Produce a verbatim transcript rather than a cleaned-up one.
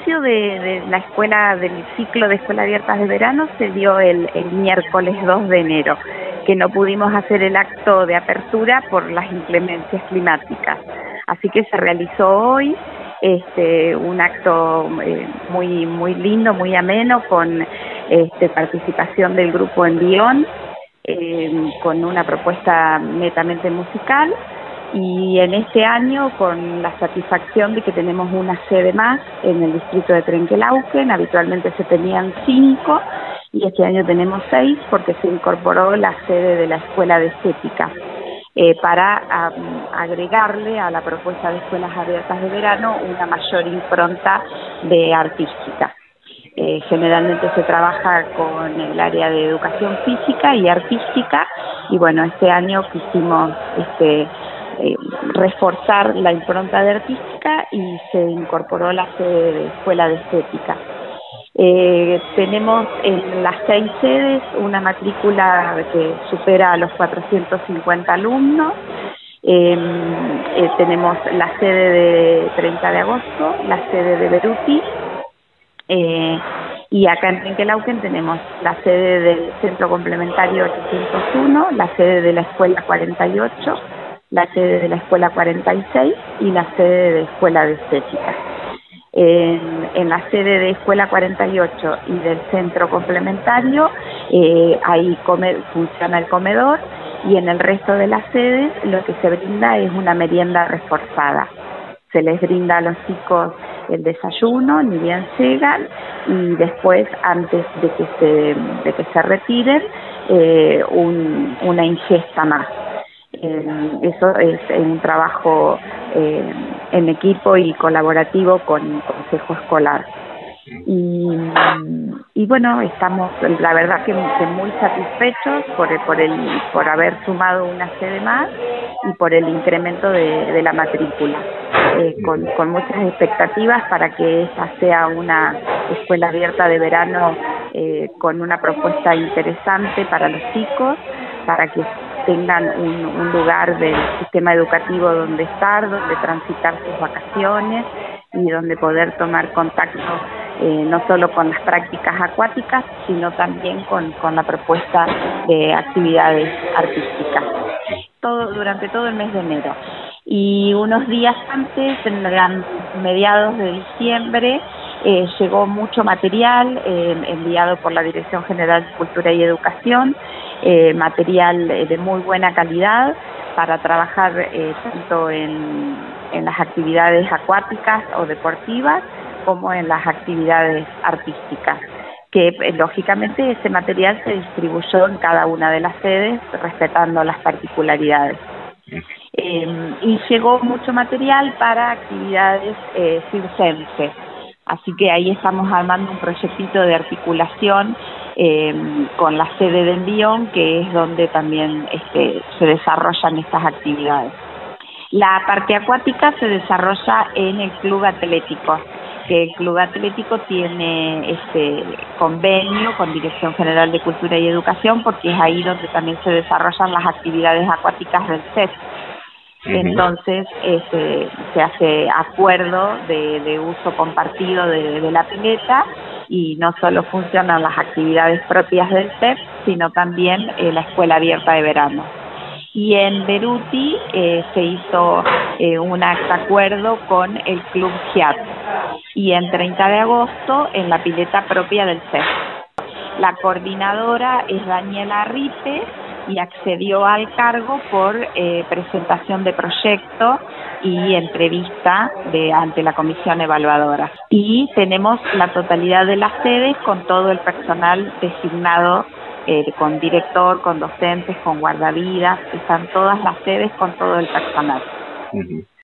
inicio de, de la escuela, del ciclo de escuelas abiertas de verano se dio el, el miércoles dos de enero, que no pudimos hacer el acto de apertura por las inclemencias climáticas. Así que se realizó hoy este, un acto eh, muy, muy lindo, muy ameno, con este, participación del grupo Envión, eh, con una propuesta netamente musical. Y en este año, con la satisfacción de que tenemos una sede más en el distrito de Trenquelauquen. Habitualmente se tenían cinco y este año tenemos seis porque se incorporó la sede de la Escuela de Estética eh, para um, agregarle a la propuesta de escuelas abiertas de verano una mayor impronta de artística. Eh, generalmente se trabaja con el área de educación física y artística y bueno, este año quisimos este Eh, reforzar la impronta de artística y se incorporó la sede de escuela de estética. Eh, tenemos en las seis sedes una matrícula que supera a los cuatrocientos cincuenta alumnos. Eh, eh, tenemos la sede de treinta de agosto, la sede de Beruti, eh, y acá en Trenquelauquen tenemos la sede del Centro Complementario ochocientos uno, la sede de la Escuela cuarenta y ocho, la sede de la Escuela cuarenta y seis y la sede de Escuela de Estética. En, en la sede de Escuela cuarenta y ocho y del Centro Complementario, eh, ahí come, funciona el comedor, y en el resto de las sedes lo que se brinda es una merienda reforzada. Se les brinda a los chicos el desayuno, ni bien llegan, y después, antes de que se, de que se retiren, eh, un, una ingesta más. Eh, eso es un trabajo eh, en equipo y colaborativo con el Consejo Escolar. Y, y bueno, estamos, la verdad que, que muy satisfechos por, por, el, por haber sumado una sede más y por el incremento de, de la matrícula, eh, con, con muchas expectativas para que esta sea una escuela abierta de verano eh, con una propuesta interesante para los chicos, para que tengan un, un lugar del sistema educativo donde estar, donde transitar sus vacaciones y donde poder tomar contacto eh, no solo con las prácticas acuáticas, sino también con, con la propuesta de actividades artísticas, todo durante todo el mes de enero. Y unos días antes, en mediados de diciembre, eh, llegó mucho material eh, enviado por la Dirección General de Cultura y Educación, eh, material de muy buena calidad para trabajar eh, tanto en, en las actividades acuáticas o deportivas como en las actividades artísticas, que eh, lógicamente ese material se distribuyó en cada una de las sedes respetando las particularidades. Eh, y llegó mucho material para actividades eh, circenses, así que ahí estamos armando un proyectito de articulación eh, con la sede de Envión, que es donde también este, se desarrollan estas actividades. La parte acuática se desarrolla en el Club Atlético, que el Club Atlético tiene este convenio con Dirección General de Cultura y Educación, porque es ahí donde también se desarrollan las actividades acuáticas del C E S. Entonces este, se hace acuerdo de, de uso compartido de, de la pileta, y no solo funcionan las actividades propias del C E P, sino también eh, la escuela abierta de verano. Y en Beruti eh, se hizo eh, un acuerdo con el Club Giat, y en treinta de agosto en la pileta propia del C E P. La coordinadora es Daniela Ripe, y accedió al cargo por eh, presentación de proyecto y entrevista de, ante la comisión evaluadora. Y tenemos la totalidad de las sedes con todo el personal designado, eh, con director, con docentes, con guardavidas, están todas las sedes con todo el personal. Uh-huh.